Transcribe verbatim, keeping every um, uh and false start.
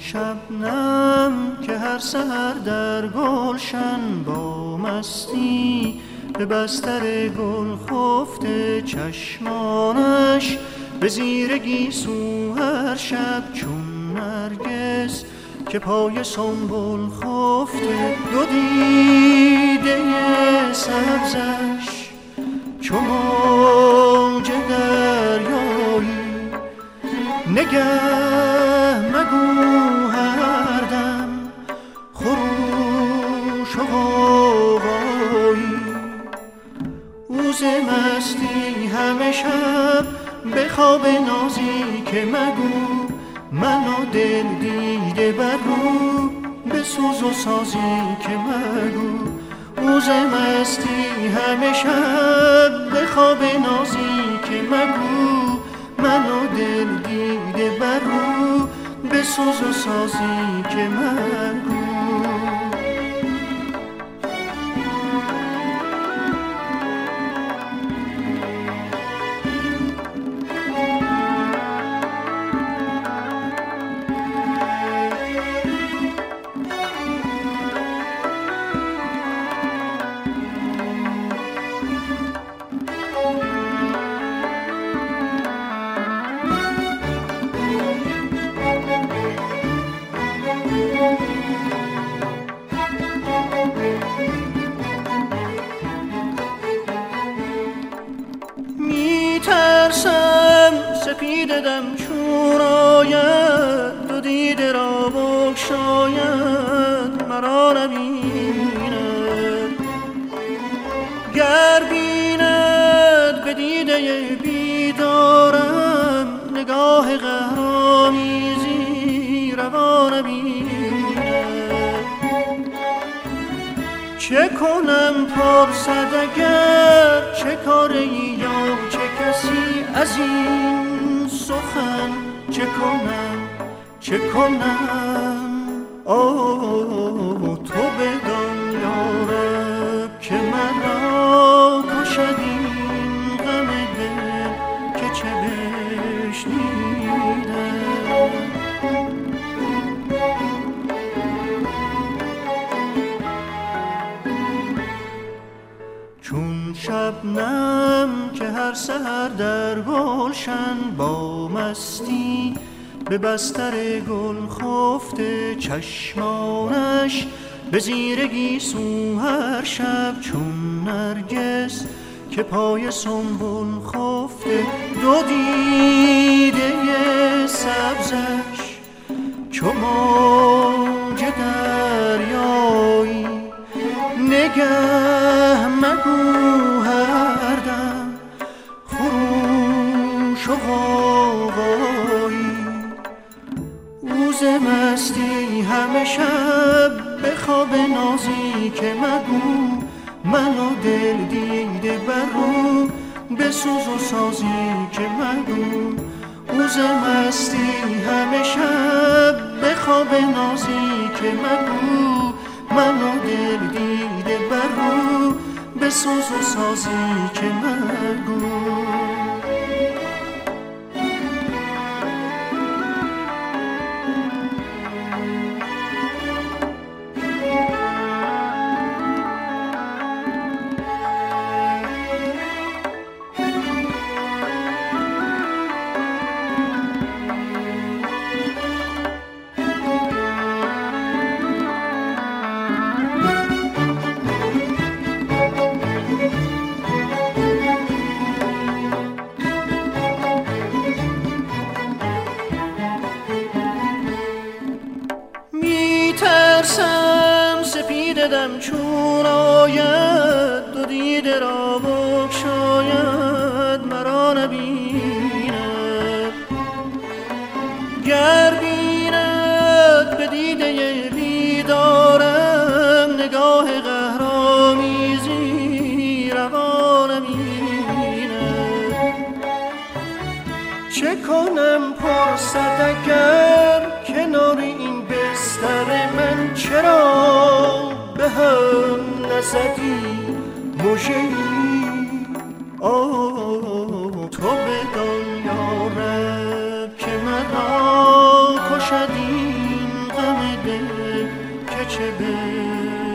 شبنم که هر سحر در گلشن با مستی به بستر گل خفته چشمانش به زیر گیسو هر شب چون نرگس که پای سنبل خفته دو دیده سبزش چو موج دریایی نگه مگو هر دم خروش و غوغایی او ز مستی همه شب به خواب نازی که مگو من و دل دیده بر رو به سوز و سازی که مگو او ز مستی همه شب به خواب نازی که مگو من و دل دیده بر رو به سوز و سازی که مگو سپیدم چون آید دو دیده را بگشاید مرا نبیند گر بیند به دیده بیدارم نگاه قهرآمیزی روا نبیند چه کنم پرسد اگر چه کاری یا چه کسی از این سخن چه کنم چه کنم آه تو بدان یارب که مرا کشد این غم دل که چه بشنیدم چون شبنم که هر سحر در گلشن با مستی به بستر گل خفته چشمانش به زیر گیسو هر شب چون نرگس که پای سنبل خفته دو دیده سبزش چو موج دریایی نگه مگو هر دم خروش و غوغایی او ز مستی همه شب به خواب نازی که مگو من و دل دیده بر رو به سوز و سازی که مگو او ز مستی همه شب به خواب نازی که مگو من و دل دیده بر رو به سوز و سازی که مگو ترسم سپیدم چون آید دو دیده را بگشاید مرا نبیند گر بیند به دیده بیدارم نگاه قهرآمیزی روا نبیند چه کنم پرسد اگر کنار این بستر من چرا به هم نزدی مژه‌ای آه تو بدان یارب که مرا کشد این دل